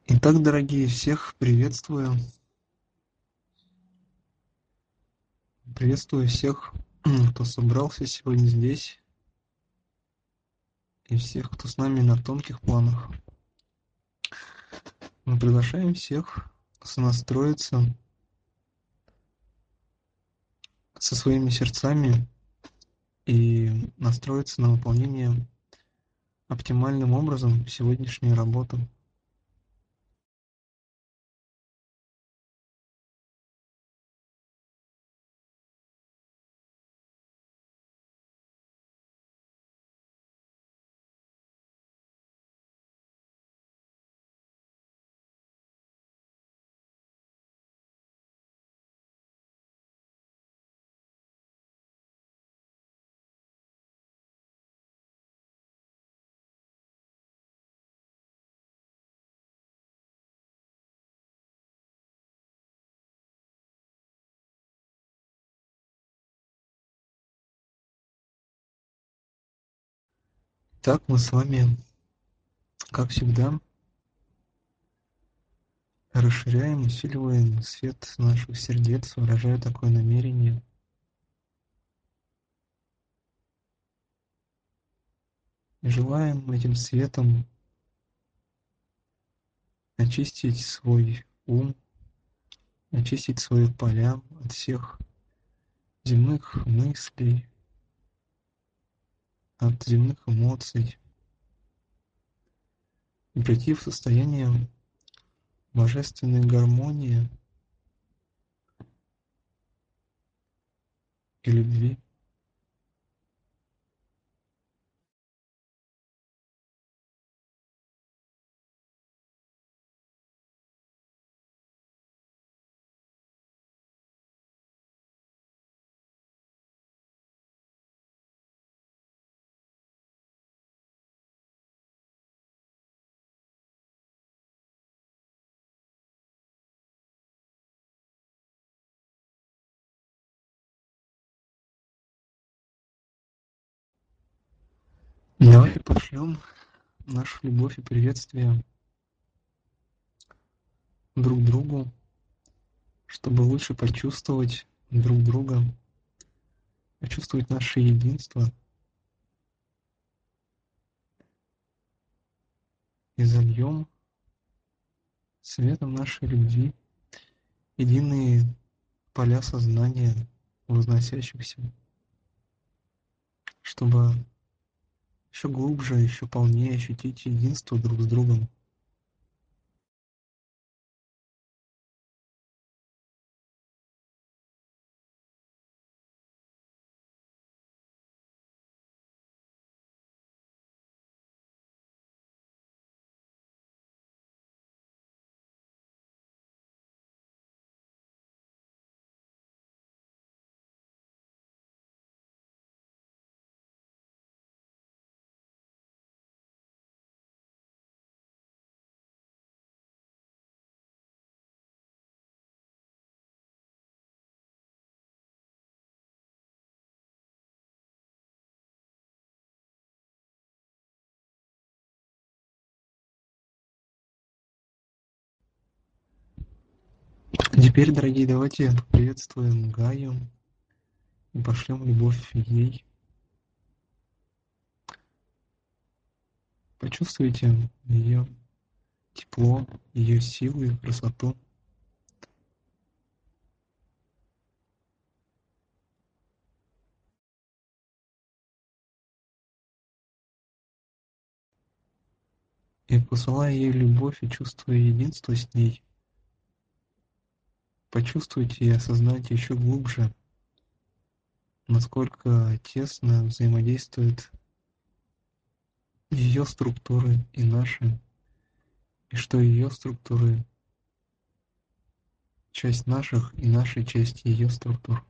Итак, дорогие, всех приветствую. Приветствую всех, кто собрался сегодня здесь, и всех, кто с нами на тонких планах. Мы приглашаем всех сонастроиться со своими сердцами и настроиться на выполнение оптимальным образом сегодняшней работы. Так мы с вами, как всегда, расширяем, усиливаем свет наших сердец, выражая такое намерение. И желаем этим светом очистить свой ум, очистить свои поля от всех земных мыслей, от земных эмоций и прийти в состояние божественной гармонии и любви. Давайте пошлем нашу любовь и приветствие друг другу, чтобы лучше почувствовать друг друга, почувствовать наше единство и зальем светом нашей любви единые поля сознания возносящихся, чтобы еще глубже, еще полнее ощутить единство друг с другом. Теперь, дорогие, давайте приветствуем Гаю и пошлем любовь ей. Почувствуйте ее тепло, ее силу и красоту. И посылая ей любовь и чувствуя единство с ней, почувствуйте и осознайте еще глубже, насколько тесно взаимодействуют ее структуры и наши, и что ее структуры — часть наших и нашей части ее структур.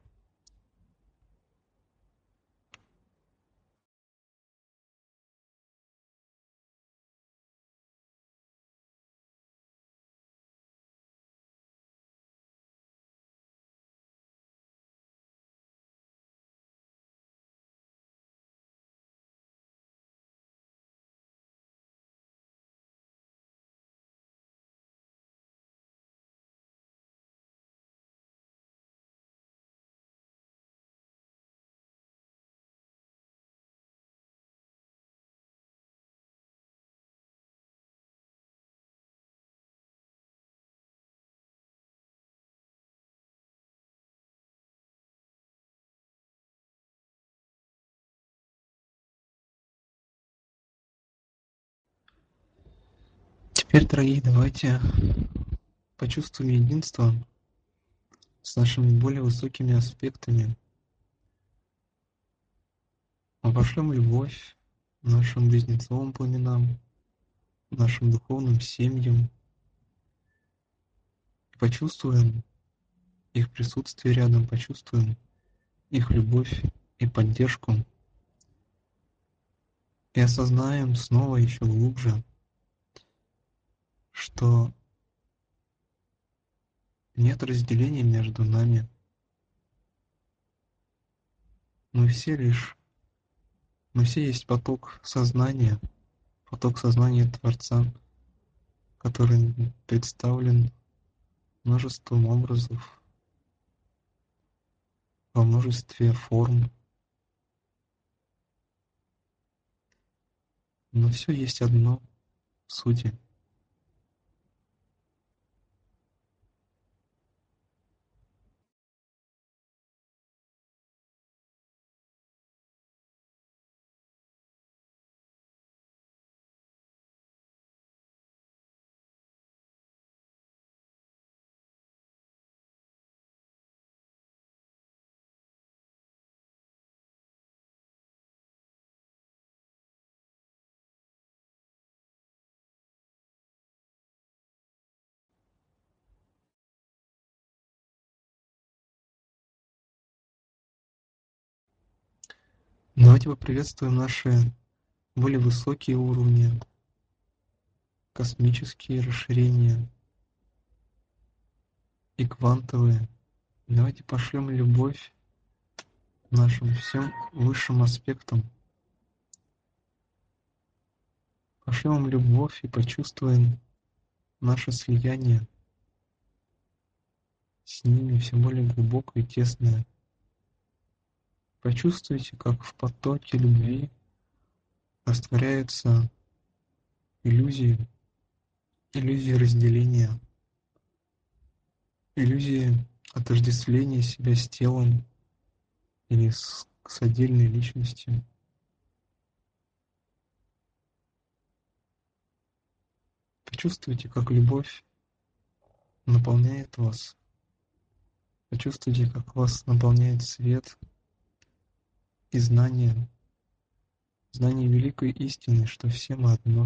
Теперь, дорогие, давайте почувствуем единство с нашими более высокими аспектами. Мы пошлем любовь нашим близнецовым пламенам, нашим духовным семьям. И почувствуем их присутствие рядом, почувствуем их любовь и поддержку. И осознаем снова еще глубже, что нет разделения между нами. Мы все есть поток сознания Творца, который представлен множеством образов, во множестве форм. Но все есть одно в сути. Давайте поприветствуем наши более высокие уровни, космические расширения и квантовые. Давайте пошлем любовь нашим всем высшим аспектам. Пошлем им любовь и почувствуем наше слияние с ними все более глубокое и тесное. Почувствуйте, как в потоке любви растворяются иллюзии разделения, иллюзии отождествления себя с телом или с отдельной личностью. Почувствуйте, как любовь наполняет вас. Почувствуйте, как вас наполняет свет и знание великой истины, что все мы одно.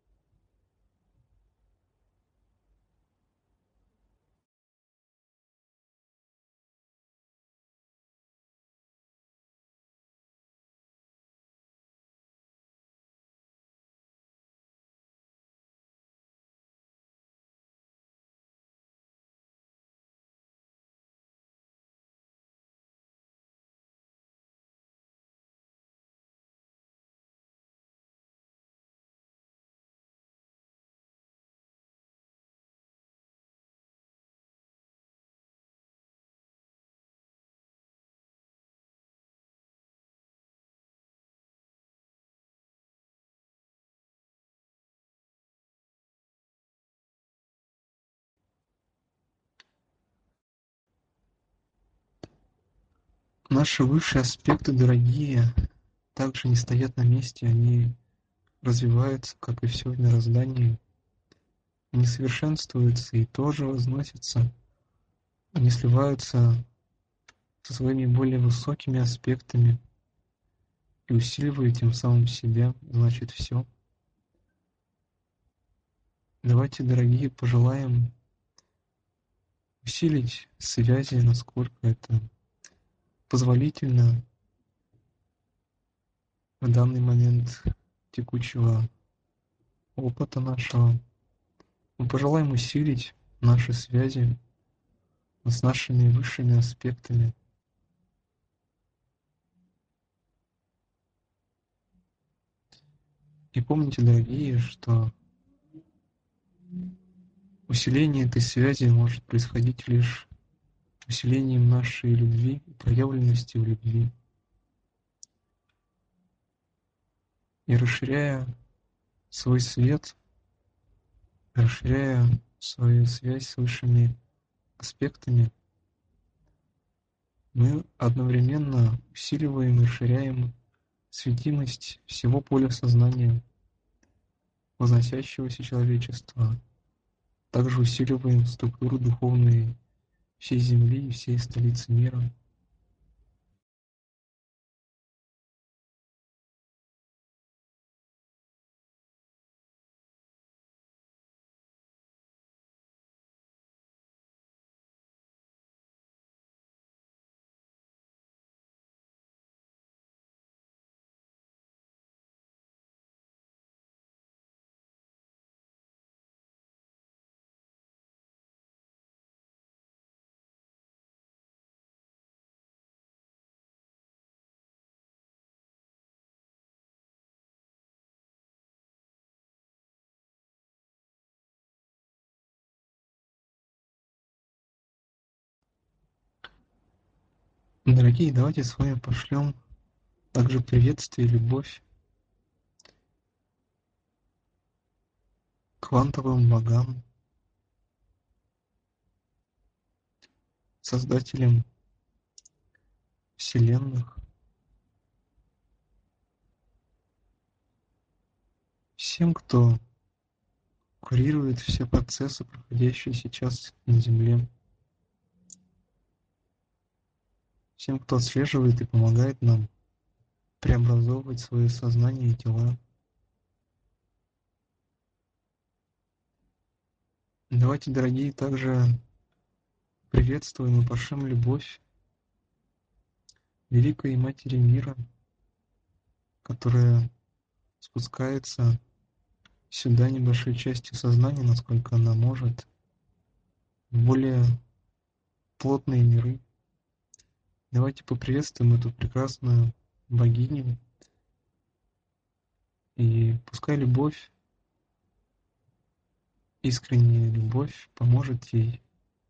Наши высшие аспекты, дорогие, также не стоят на месте, они развиваются, как и все в мироздании. Они совершенствуются и тоже возносятся. Они сливаются со своими более высокими аспектами и усиливают тем самым себя, значит все. Давайте, дорогие, пожелаем усилить связи, насколько это позволительно в данный момент текущего опыта нашего. Мы пожелаем усилить наши связи с нашими высшими аспектами. И помните, дорогие, что усиление этой связи может происходить лишь усилением нашей любви и проявленности в любви. И расширяя свой свет, расширяя свою связь с высшими аспектами, мы одновременно усиливаем и расширяем светимость всего поля сознания. возносящегося человечества. Также усиливаем структуру духовной всей Земли и всей столицы мира. Дорогие, давайте с вами пошлем также приветствие и любовь квантовым богам, создателям вселенных, всем, кто курирует все процессы, проходящие сейчас на Земле, всем, кто отслеживает и помогает нам преобразовывать свое сознание и тела. Давайте, дорогие, также приветствуем и пошлем любовь Великой Матери Мира, которая спускается сюда небольшой частью сознания, насколько она может, в более плотные миры. Давайте поприветствуем эту прекрасную богиню, и пускай любовь, искренняя любовь поможет ей.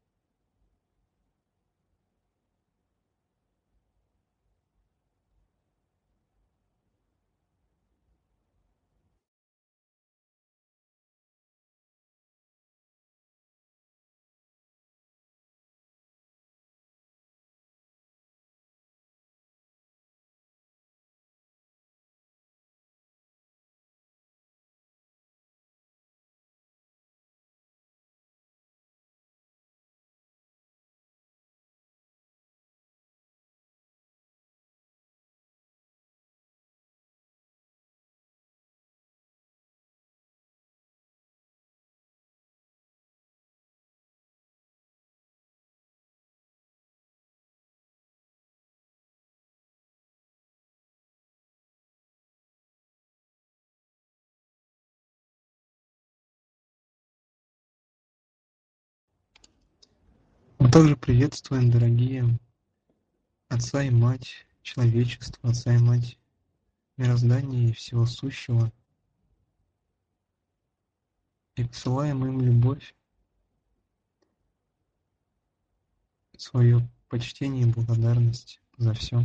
Мы также приветствуем, дорогие, Отца и Мать человечества, Отца и Мать мироздания и всего сущего, и посылаем им любовь, свое почтение и благодарность за все.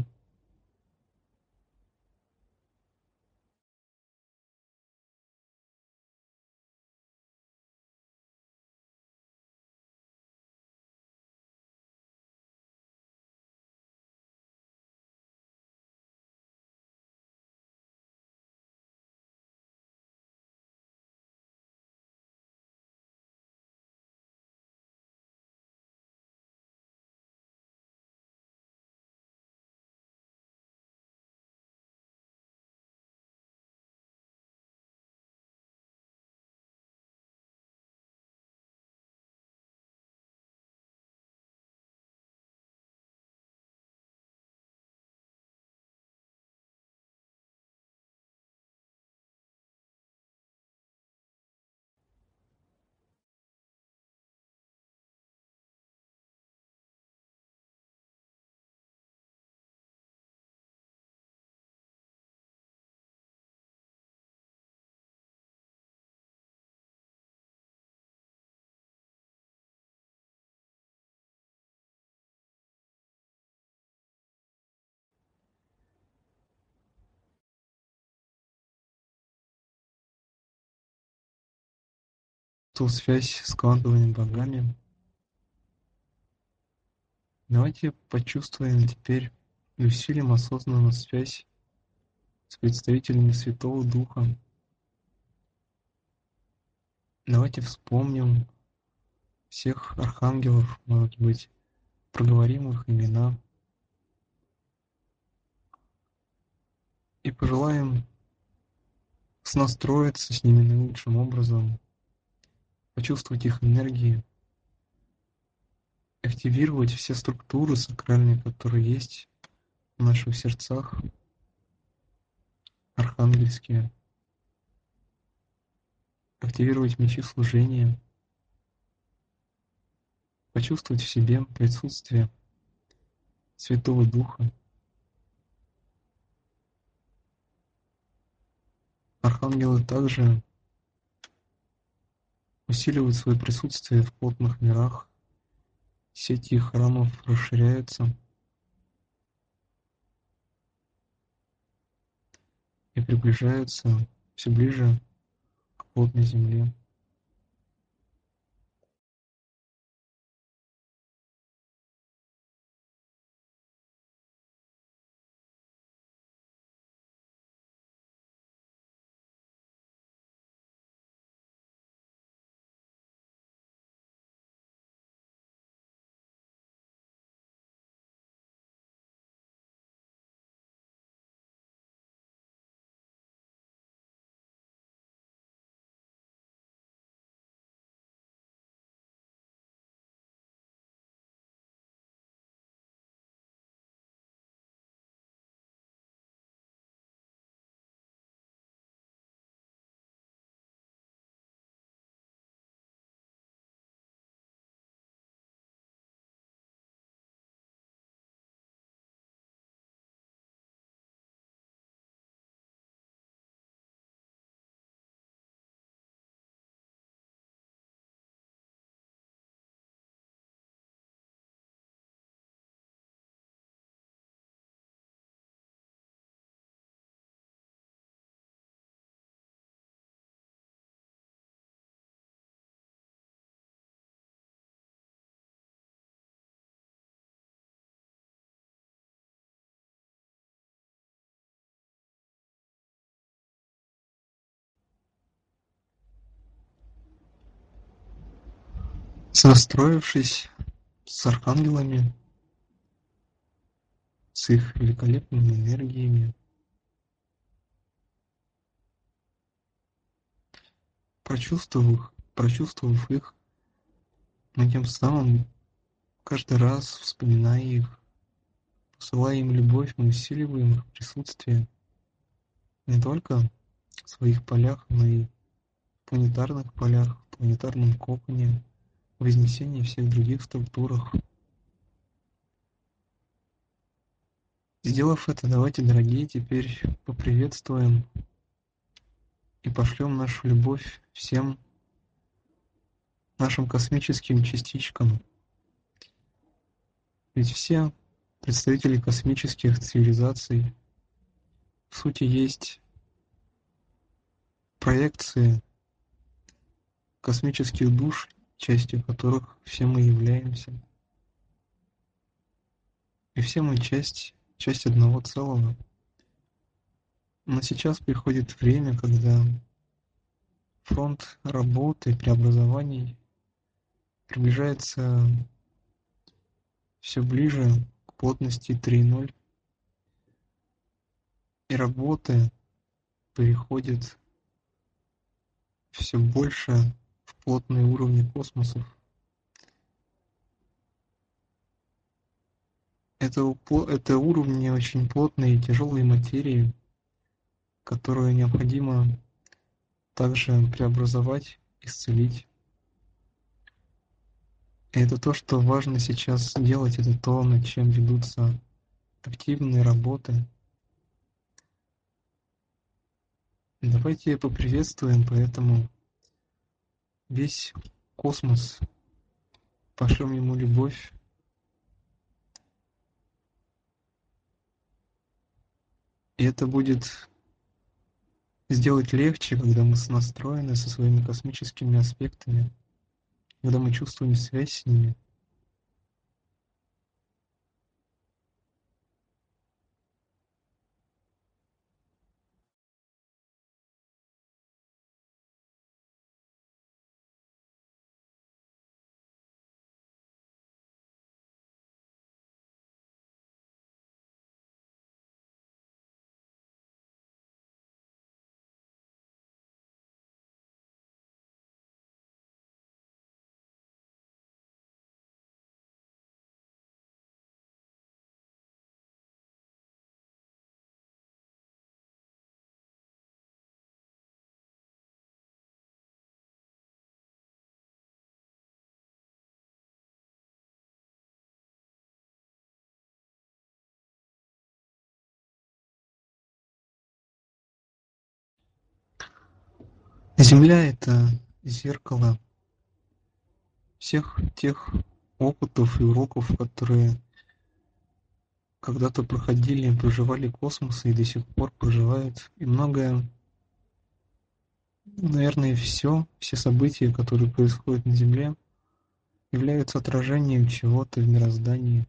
Ту связь с квантовыми богами. Давайте почувствуем теперь и усилим осознанно связь с представителями Святого Духа, Давайте вспомним всех архангелов, может быть, проговорим их имена и пожелаем снастроиться с ними наилучшим образом, почувствовать их энергии, активировать все структуры сакральные, которые есть в наших сердцах, архангельские, активировать мечи служения, почувствовать в себе присутствие Святого Духа. Архангелы также усиливают свое присутствие в плотных мирах, сети их храмов расширяются и приближаются все ближе к плотной земле. Сонастроившись с архангелами, с их великолепными энергиями, прочувствовав их, мы тем самым каждый раз, вспоминая их, посылая им любовь, мы усиливаем их присутствие не только в своих полях, но и в планетарных полях, в планетарном коконе, в вознесении всех других структурах. Сделав это, давайте, дорогие, теперь поприветствуем и пошлем нашу любовь всем нашим космическим частичкам. Ведь все представители космических цивилизаций в сути есть проекции космических душ, частью которых все мы являемся. И все мы часть одного целого. Но сейчас приходит время, когда фронт работы и преобразований приближается все ближе к плотности 3.0, и работы переходят все больше в плотные уровни космосов. Это уровни очень плотной и тяжелой материи, которую необходимо также преобразовать, исцелить. И это то, что важно сейчас делать, это то, над чем ведутся активные работы. Давайте поприветствуем поэтому весь космос, пошлем ему любовь. И это будет сделать легче, когда мы сонастроены со своими космическими аспектами, когда мы чувствуем связь с ними. Земля — это зеркало всех тех опытов и уроков, которые когда-то проходили, проживали космос и до сих пор проживают. И многое, наверное, все события, которые происходят на Земле, являются отражением чего-то в мироздании.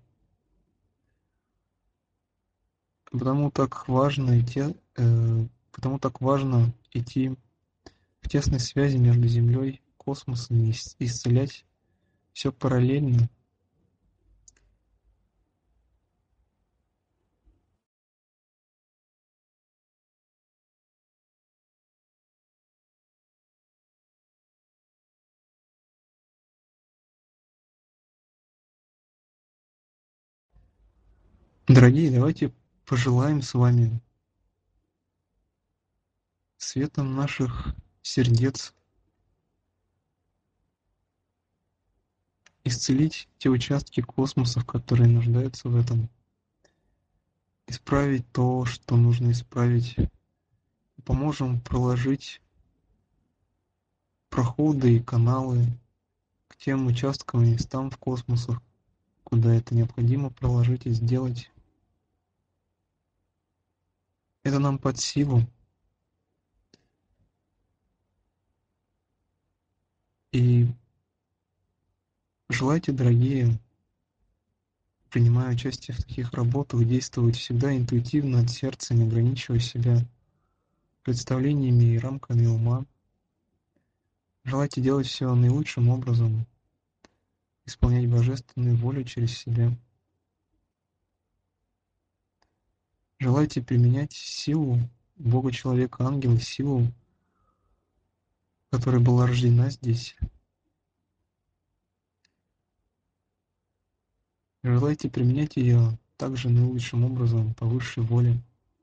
Потому так важно потому так важно идти в тесной связи между Землей и космосом и исцелять все параллельно. Дорогие, давайте пожелаем с вами светом наших сердец исцелить те участки космосов, которые нуждаются в этом, исправить то, что нужно исправить, поможем проложить проходы и каналы к тем участкам и местам в космосах, куда это необходимо проложить и сделать. Это нам под силу. И желайте, дорогие, принимая участие в таких работах, действовать всегда интуитивно от сердца, не ограничивая себя представлениями и рамками ума. Желайте делать все наилучшим образом, исполнять божественную волю через себя. Желайте применять силу Бога, человека, ангела, силу, которая была рождена здесь. Желайте применять ее также наилучшим образом, по высшей воле.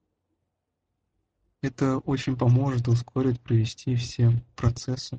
Это очень поможет ускорить, провести все процессы.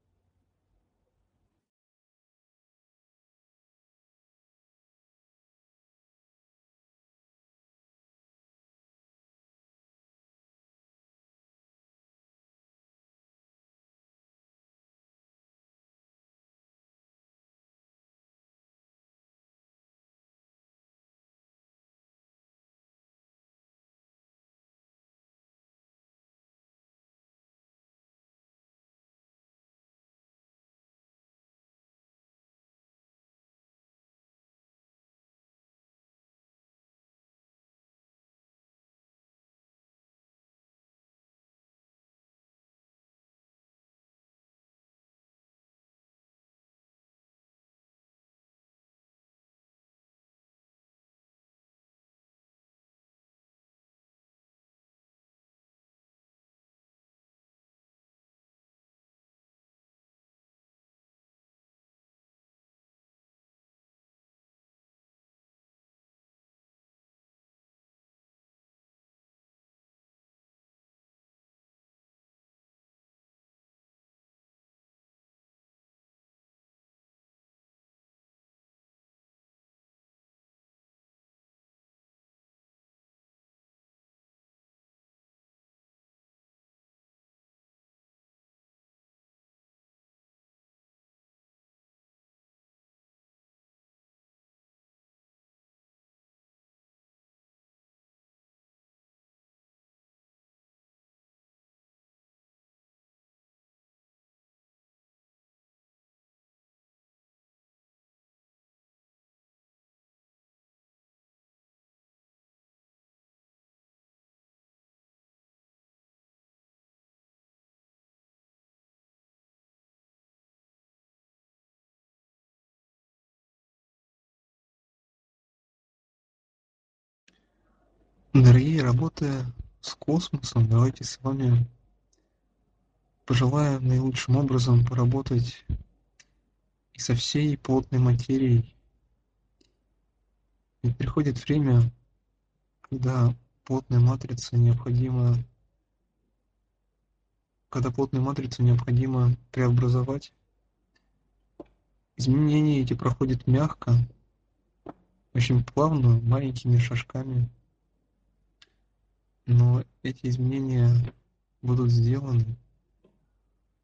Дорогие, работая с космосом, давайте с вами пожелаем наилучшим образом поработать и со всей плотной материей. Ведь приходит время, когда плотная матрица необходимо, когда плотную матрицу необходимо преобразовать. Изменения эти проходят мягко, очень плавно, маленькими шажками, но эти изменения будут сделаны.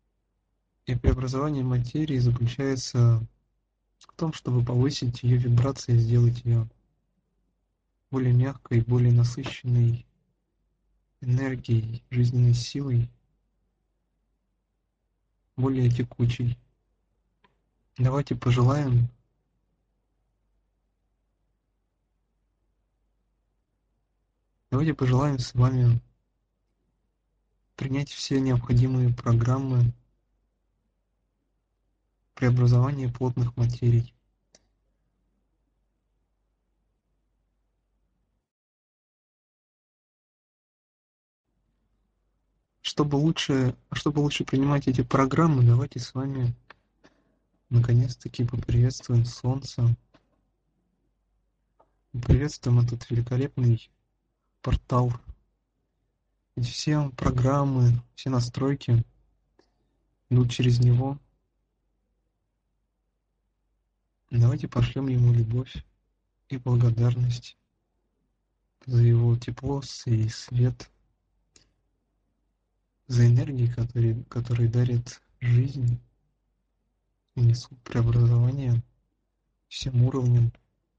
И преобразование материи заключается в том, чтобы повысить ее вибрации, сделать ее более мягкой, более насыщенной энергией, жизненной силой, более текучей. Давайте пожелаем с вами принять все необходимые программы преобразования плотных материй. Чтобы лучше принимать эти программы, давайте с вами наконец-таки поприветствуем Солнце, поприветствуем этот великолепный портал. Ведь все программы, все настройки идут через него. Давайте пошлем ему любовь и благодарность за его тепло и свет, за энергии, которые дарят жизнь и несут преобразование всем уровням.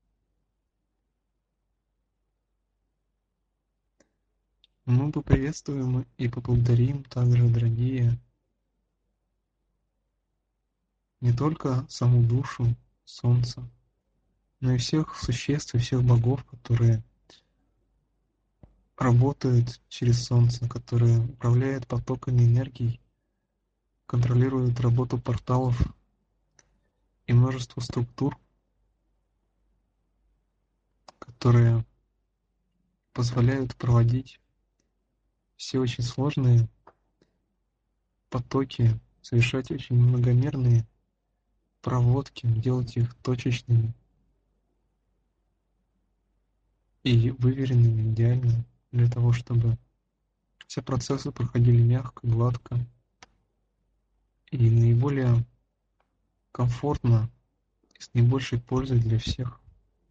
Мы поприветствуем и поблагодарим также, дорогие, не только саму душу Солнца, но и всех существ и всех богов, которые работают через Солнце, которые управляют потоками энергий, контролируют работу порталов и множество структур, которые позволяют проводить все очень сложные потоки, совершать очень многомерные проводки, делать их точечными и выверенными идеально для того, чтобы все процессы проходили мягко, гладко и наиболее комфортно и с наибольшей пользой для всех.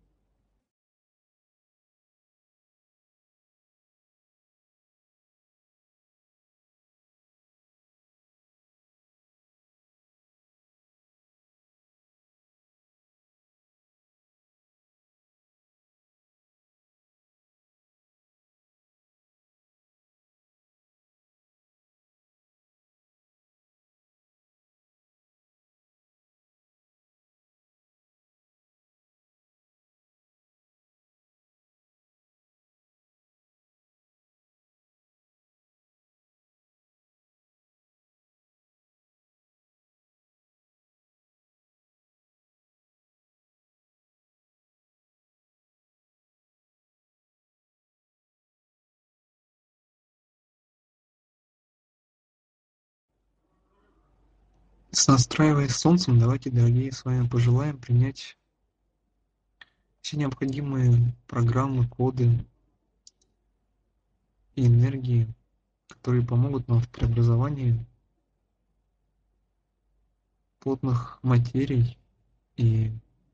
С настраиваясь солнцем, давайте, дорогие, с вами пожелаем принять все необходимые программы, коды и энергии, которые помогут нам в преобразовании плотных материй и,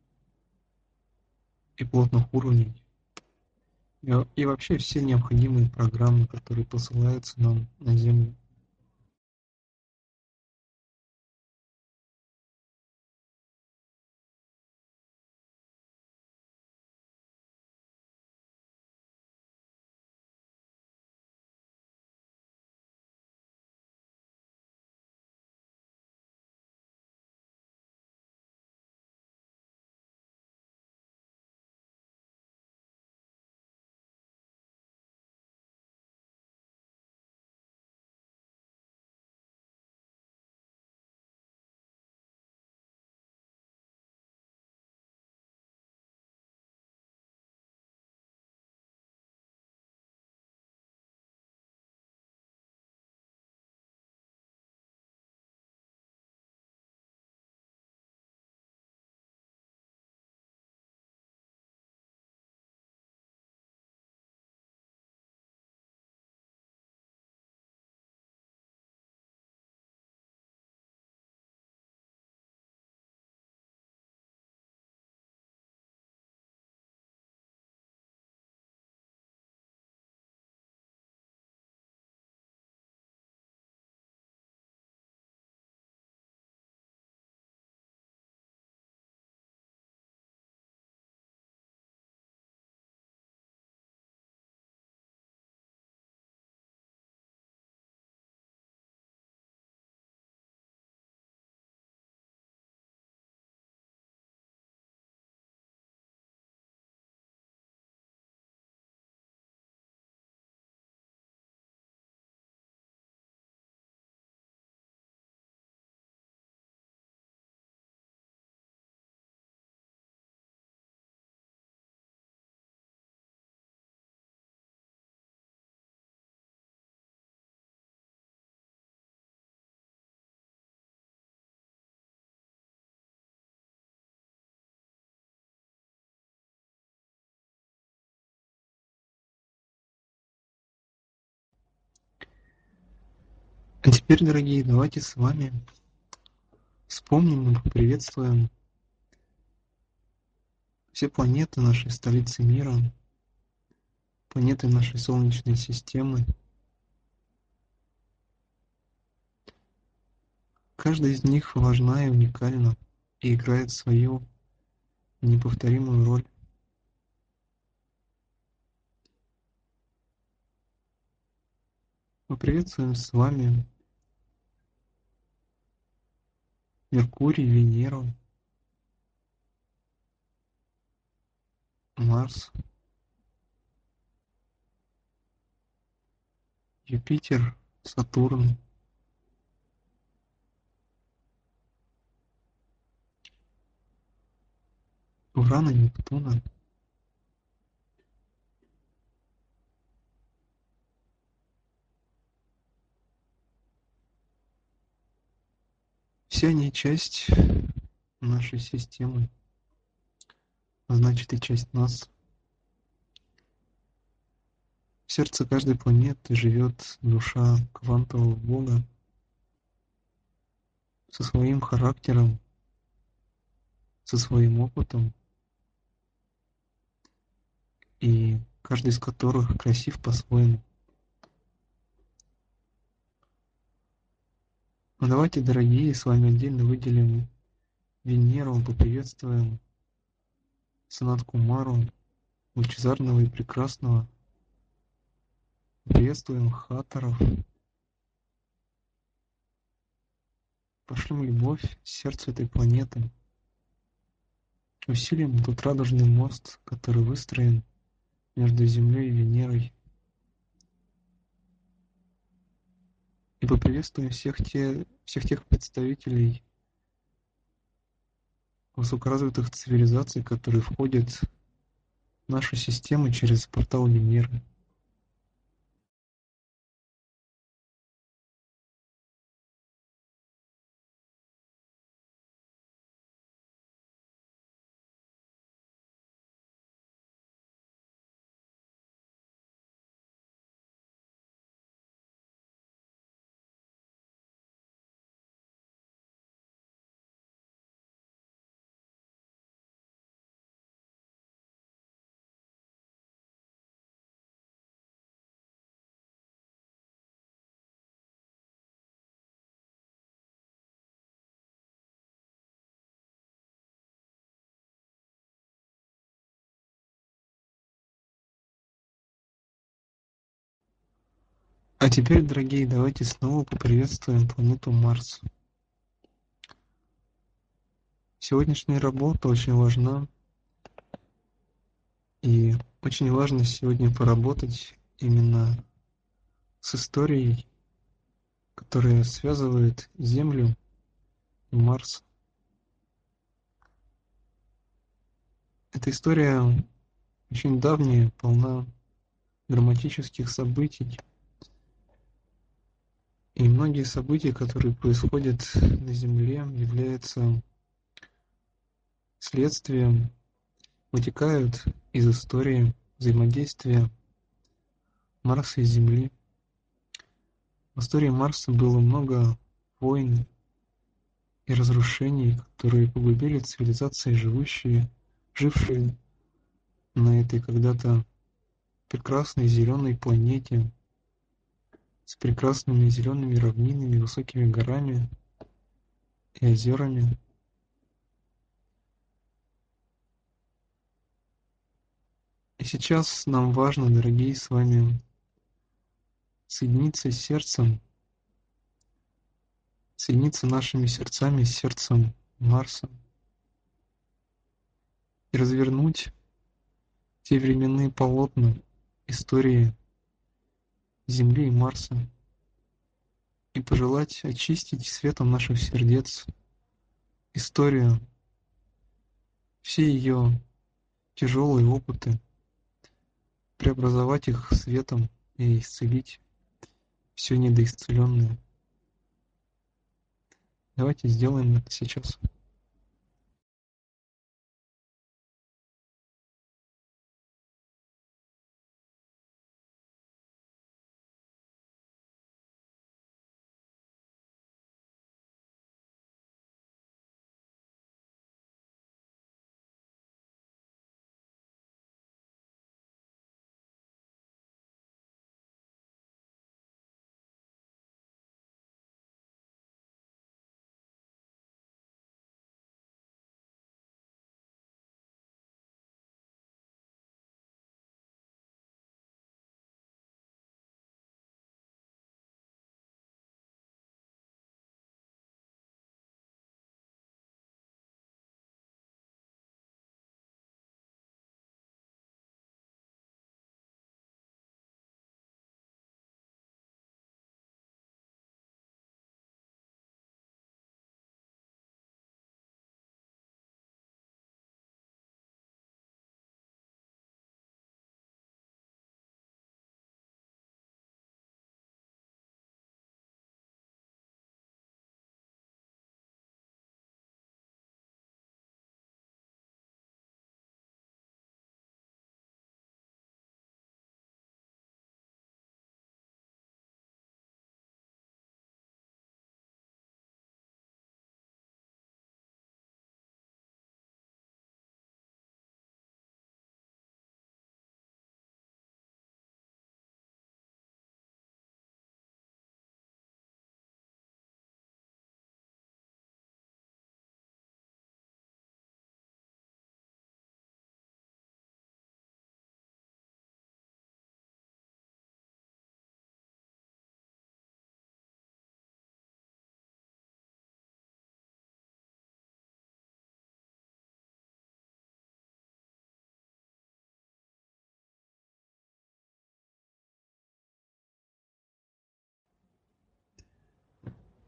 и плотных уровней. И вообще все необходимые программы, которые посылаются нам на Землю. А теперь, дорогие, давайте с вами вспомним и поприветствуем все планеты нашей столицы мира, планеты нашей Солнечной системы. Каждая из них важна и уникальна и играет свою неповторимую роль. Мы приветствуем с вами Меркурий, Венеру, Марс, Юпитер, Сатурн, Уран и Нептуна. Все они часть нашей системы, а значит и часть нас. В сердце каждой планеты живет душа квантового бога со своим характером, со своим опытом, и каждый из которых красив по-своему. Но давайте, дорогие, с вами отдельно выделим Венеру, поприветствуем Санат Кумару, лучезарного и прекрасного. Приветствуем Хатторов. Пошлем любовь в сердце этой планеты. Усилим тот радужный мост, который выстроен между Землей и Венерой. И поприветствуем всех тех представителей высокоразвитых цивилизаций, которые входят в нашу систему через портал Венеры. А теперь, дорогие, давайте снова поприветствуем планету Марс. Сегодняшняя работа очень важна, и очень важно сегодня поработать именно с историей, которая связывает Землю и Марс. Эта история очень давняя, полна драматических событий, и многие события, которые происходят на Земле, являются следствием, вытекают из истории взаимодействия Марса и Земли. В истории Марса было много войн и разрушений, которые погубили цивилизации, жившие на этой когда-то прекрасной зеленой планете с прекрасными зелеными равнинами, высокими горами и озерами. И сейчас нам важно, дорогие, с вами соединиться с сердцем, соединиться нашими сердцами с сердцем Марса и развернуть те временные полотна истории Земли и Марса и пожелать очистить светом наших сердец историю, все ее тяжелые опыты, преобразовать их светом и исцелить все недоисцеленное. Давайте сделаем это сейчас.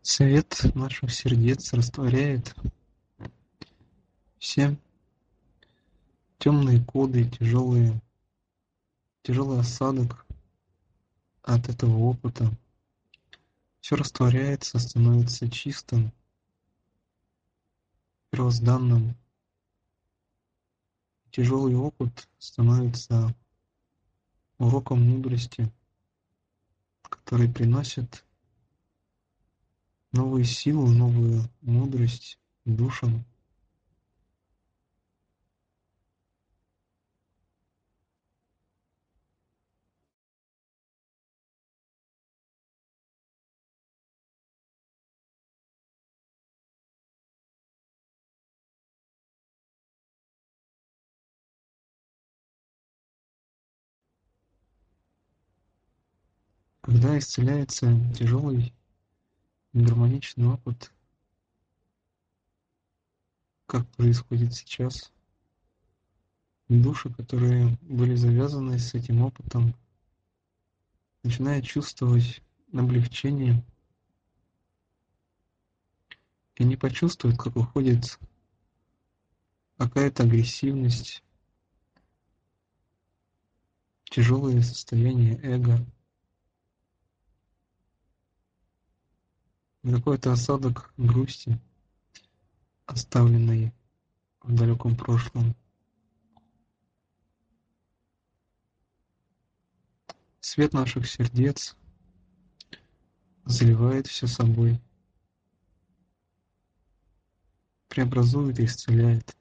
Свет наших сердец растворяет все темные коды, тяжелый осадок от этого опыта. Все растворяется, становится чистым, первозданным. Тяжелый опыт становится уроком мудрости, который приносит новую силу, новую мудрость душам. Когда исцеляется тяжелый негармоничный опыт, как происходит сейчас, души, которые были завязаны с этим опытом, начинают чувствовать облегчение, и они почувствуют, как уходит какая-то агрессивность, тяжелое состояние эго, и какой-то осадок грусти, оставленный в далеком прошлом. Свет наших сердец заливает все собой, преобразует и исцеляет.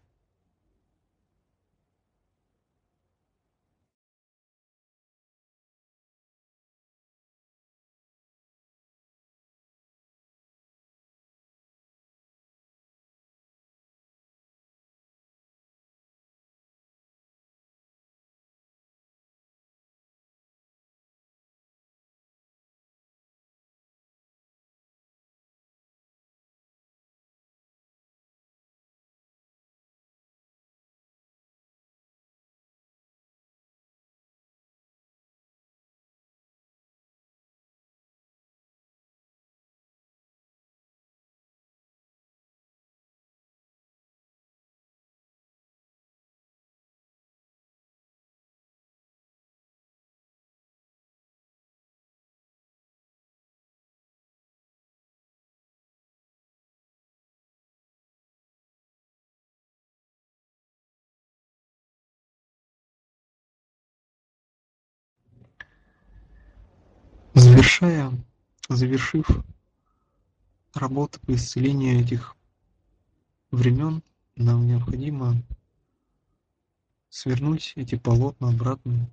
Завершив работу по исцелению этих времен, нам необходимо свернуть эти полотна обратно.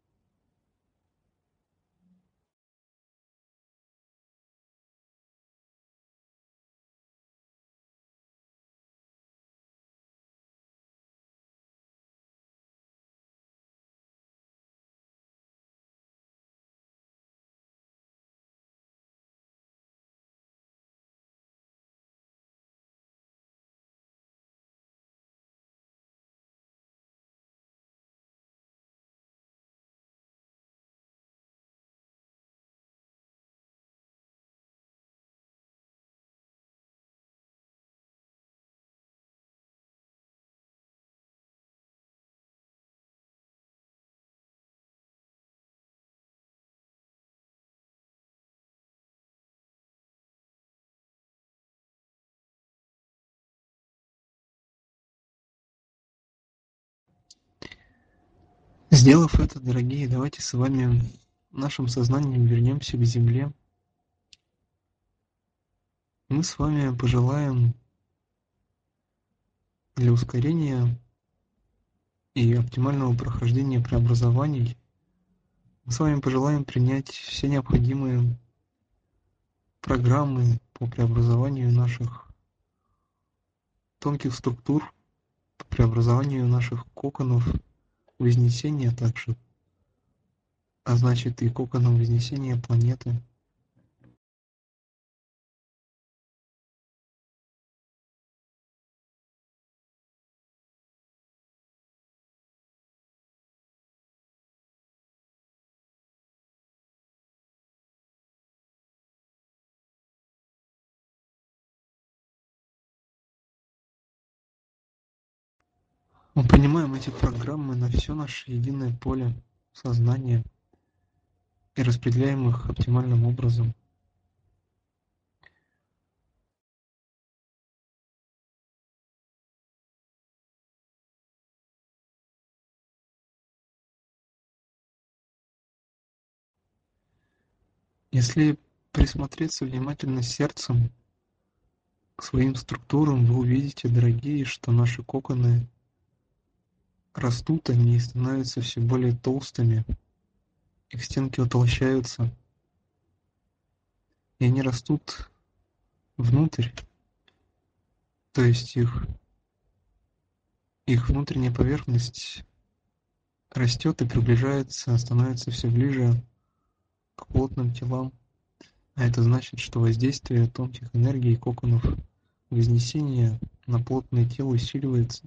Сделав это, дорогие, давайте с вами нашим сознанием вернемся к Земле. Мы с вами пожелаем для ускорения и оптимального прохождения преобразований, мы с вами пожелаем принять все необходимые программы по преобразованию наших тонких структур, по преобразованию наших коконов вознесения также, а значит и коконов вознесения планеты. Мы принимаем эти программы на все наше единое поле сознания и распределяем их оптимальным образом. Если присмотреться внимательно сердцем к своим структурам, вы увидите, дорогие, что наши коконы растут, они становятся все более толстыми, их стенки утолщаются, и они растут внутрь, то есть их внутренняя поверхность растет и приближается, становится все ближе к плотным телам. А это значит, что воздействие тонких энергий коконов вознесения на плотное тело усиливается.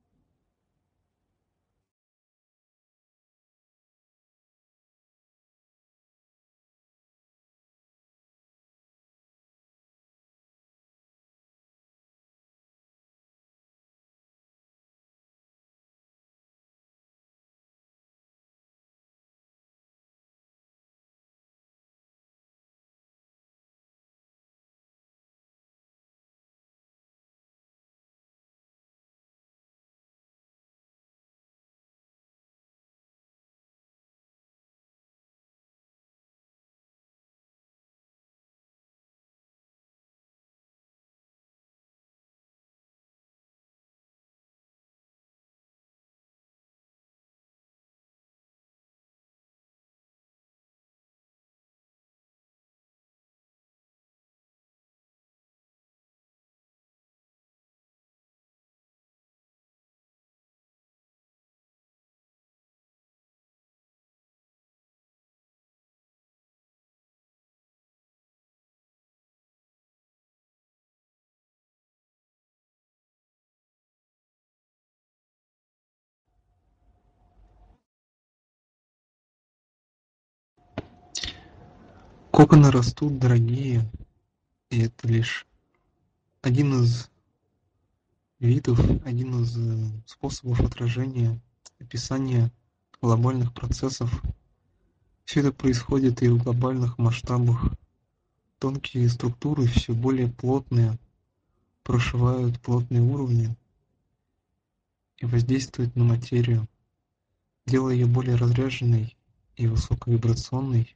Коконы растут, дорогие, и это лишь один из видов, один из способов отражения, описания глобальных процессов. Все это происходит и в глобальных масштабах. Тонкие структуры все более плотные, прошивают плотные уровни и воздействуют на материю, делая ее более разряженной и высоковибрационной.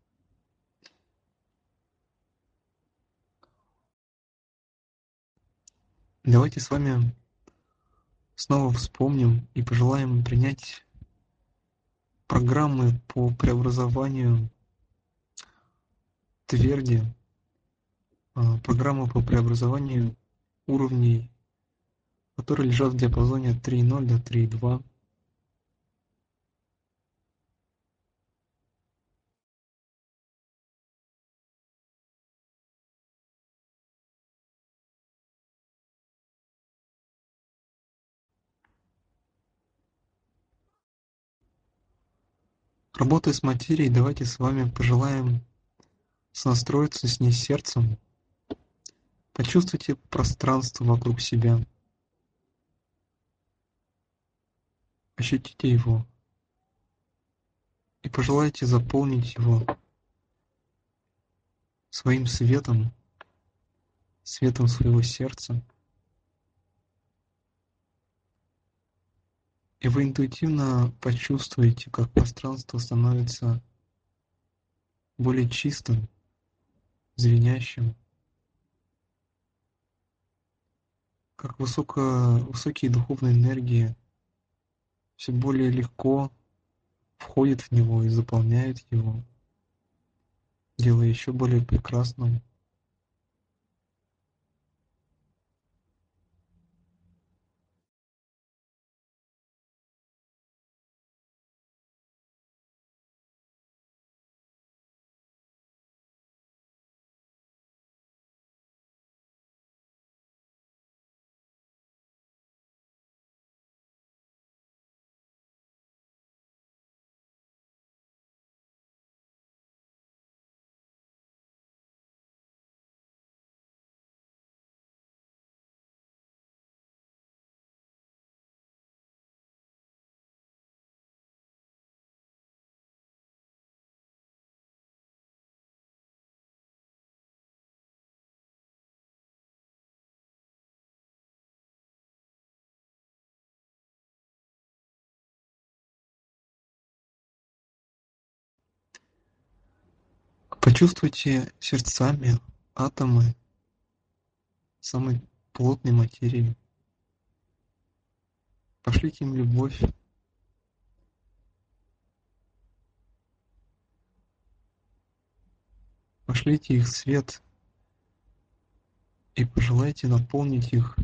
Давайте с вами снова вспомним и пожелаем принять программы по преобразованию тверди, программы по преобразованию уровней, которые лежат в диапазоне от 3.0 до 3.2. Работая с материей, давайте с вами пожелаем сонастроиться с ней сердцем. Почувствуйте пространство вокруг себя, ощутите его и пожелайте заполнить его своим светом, светом своего сердца. И вы интуитивно почувствуете, как пространство становится более чистым, звенящим, как высокие духовные энергии все более легко входят в него и заполняют его, делая еще более прекрасным. Почувствуйте сердцами атомы самой плотной материи. Пошлите им любовь. Пошлите их свет и пожелайте наполнить их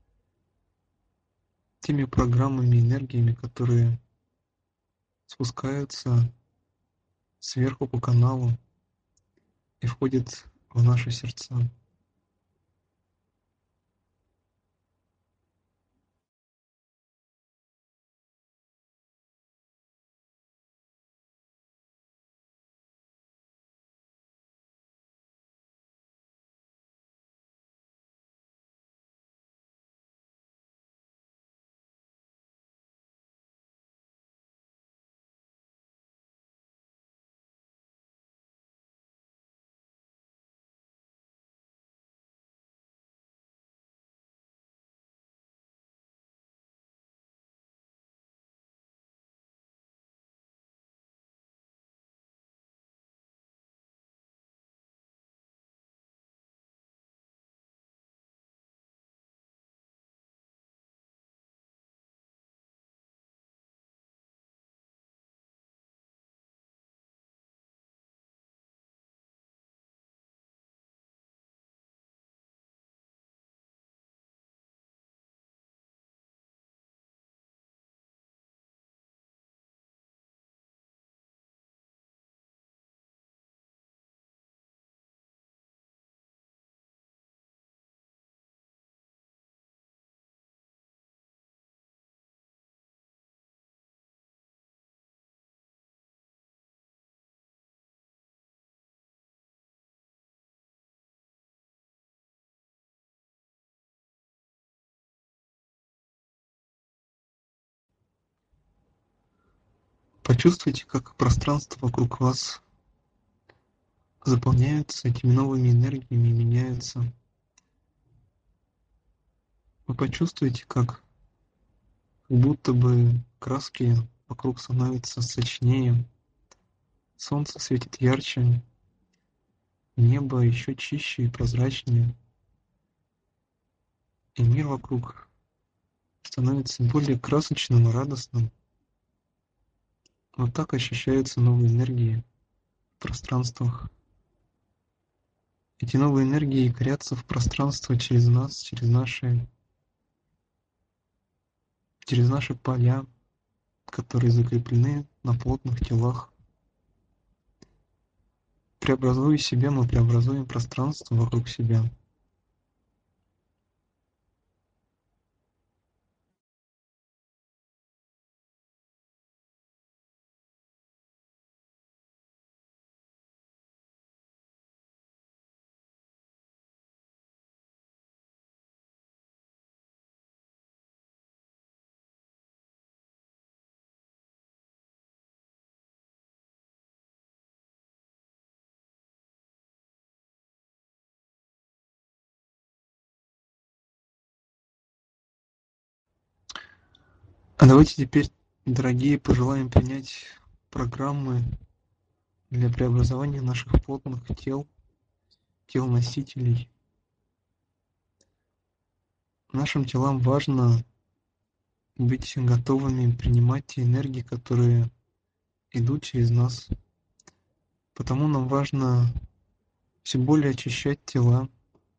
теми программами, энергиями, которые спускаются сверху по каналу и входят в наши сердца. Почувствуйте, как пространство вокруг вас заполняется этими новыми энергиями и меняется. Вы почувствуете, как будто бы краски вокруг становятся сочнее, солнце светит ярче, небо еще чище и прозрачнее, и мир вокруг становится более красочным и радостным. Вот так ощущаются новые энергии в пространствах. Эти новые энергии якорятся в пространство через нас, через наши поля, которые закреплены на плотных телах. Преобразуя себя, мы преобразуем пространство вокруг себя. А давайте теперь, дорогие, пожелаем принять программы для преобразования наших плотных тел, тел-носителей. Нашим телам важно быть готовыми принимать те энергии, которые идут через нас. Потому нам важно все более очищать тела,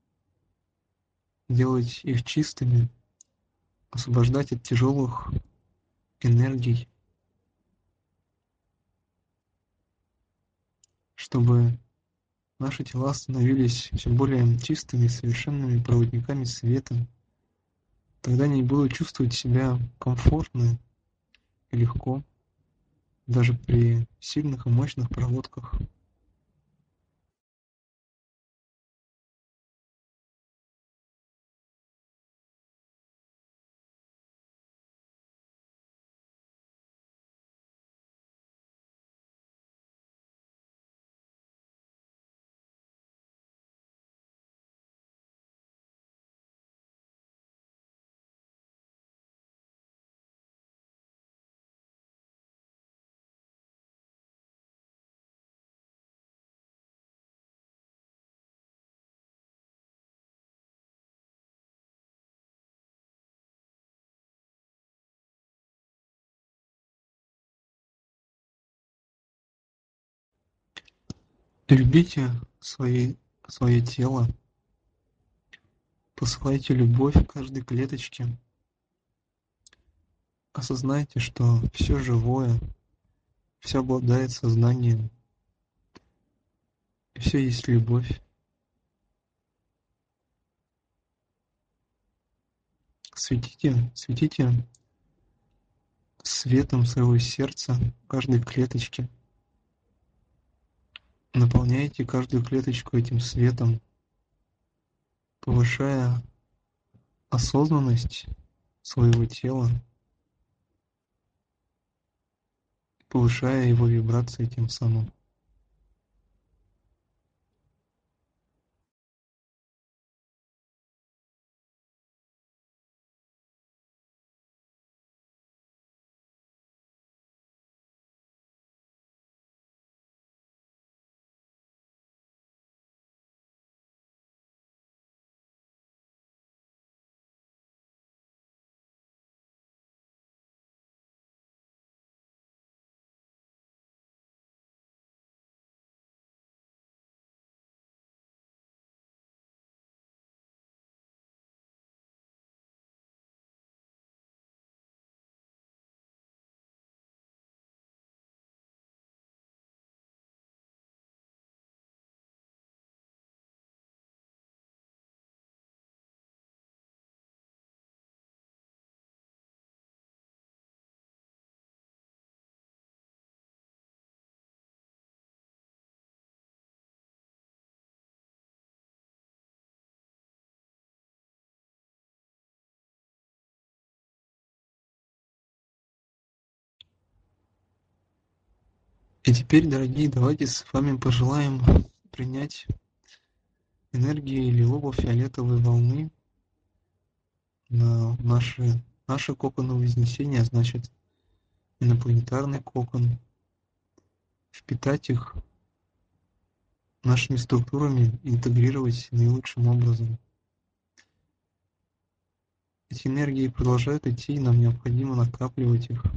делать их чистыми, освобождать от тяжелых энергий, чтобы наши тела становились все более чистыми, совершенными проводниками света. Тогда они будут чувствовать себя комфортно и легко, даже при сильных и мощных проводках. Любите свое тело, посылайте любовь каждой клеточке, осознайте, что все живое, все обладает сознанием, и все есть любовь. Светите светом своего сердца каждой клеточке, наполняйте каждую клеточку этим светом, повышая осознанность своего тела, повышая его вибрации тем самым. И теперь, дорогие, давайте с вами пожелаем принять энергии лилово-фиолетовой волны на наши коконы Вознесения, значит, инопланетарный кокон, впитать их нашими структурами, интегрировать наилучшим образом. Эти энергии продолжают идти, и нам необходимо накапливать их.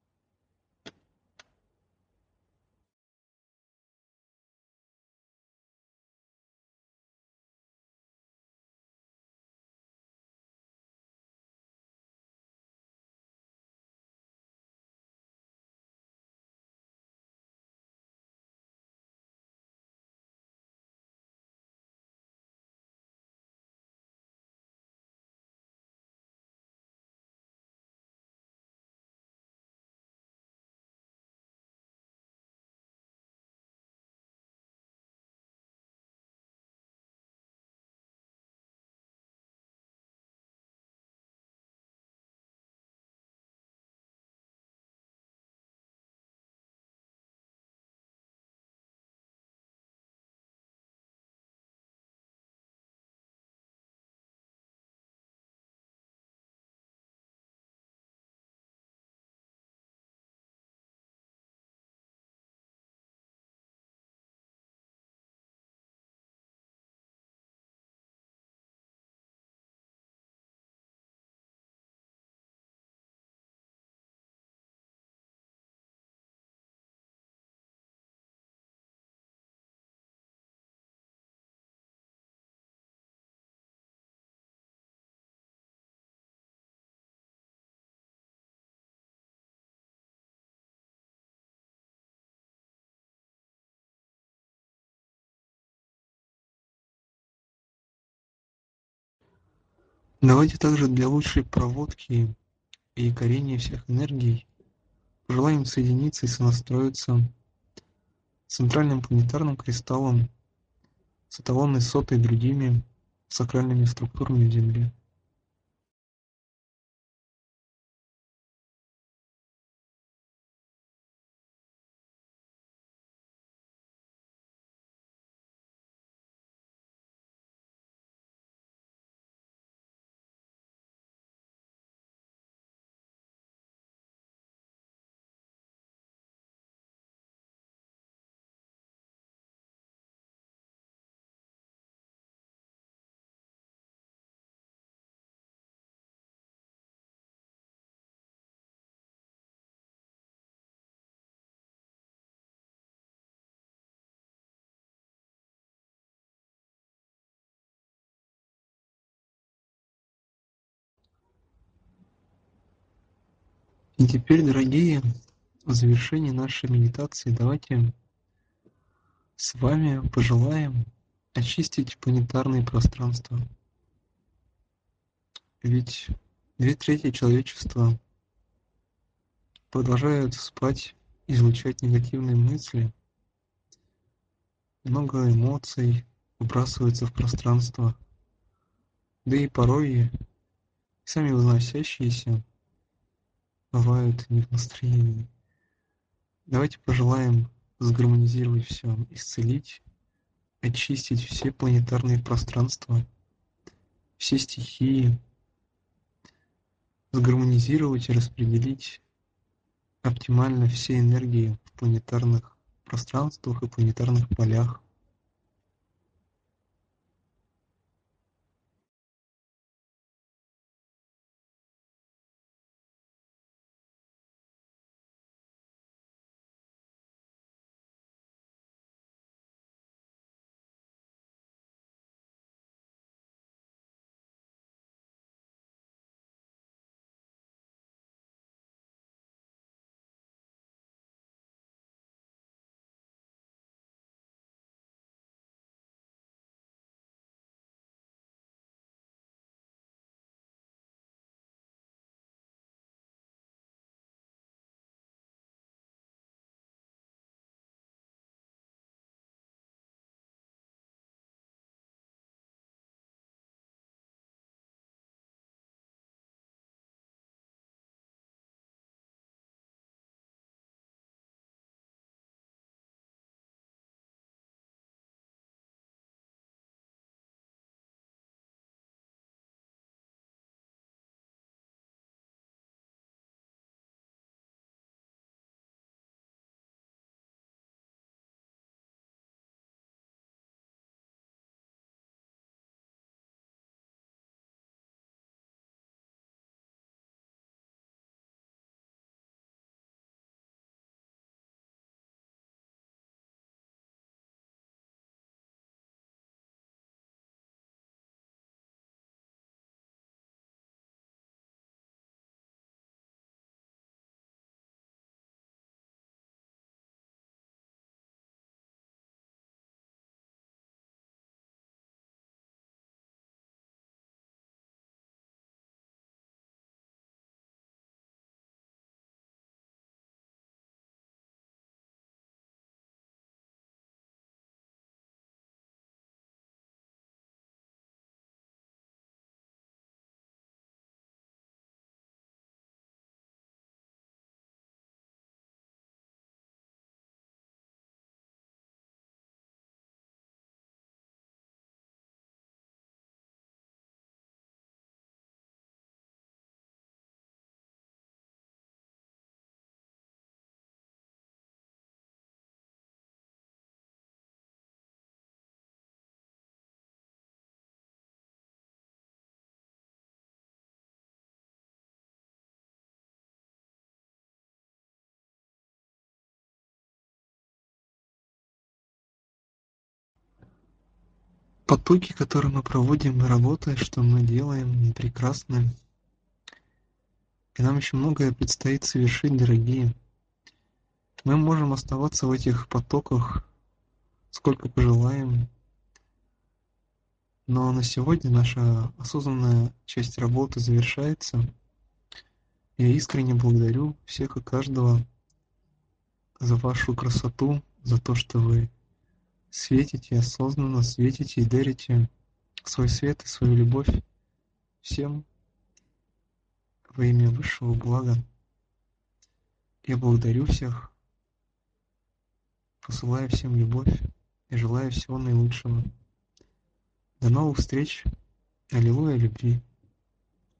Давайте также для лучшей проводки и якорения всех энергий пожелаем соединиться и сонастроиться с центральным планетарным кристаллом, с эталонной сотой и другими сакральными структурами в Земле. И теперь, дорогие, в завершении нашей медитации давайте с вами пожелаем очистить планетарные пространства. Ведь 2/3 человечества продолжают спать, излучать негативные мысли, много эмоций выбрасывается в пространство, да и порой сами выносящиеся бывают не в настроении. Давайте пожелаем сгармонизировать все, исцелить, очистить все планетарные пространства, все стихии, сгармонизировать и распределить оптимально все энергии в планетарных пространствах и планетарных полях. Потоки, которые мы проводим, и работы, что мы делаем, прекрасны. И нам еще многое предстоит совершить, дорогие. Мы можем оставаться в этих потоках сколько пожелаем, но на сегодня наша осознанная часть работы завершается. Я искренне благодарю всех и каждого за вашу красоту, за то, что вы светите осознанно, светите и дарите свой свет и свою любовь всем во имя высшего блага. Я благодарю всех, посылаю всем любовь и желаю всего наилучшего. До новых встреч. Аллилуйя любви.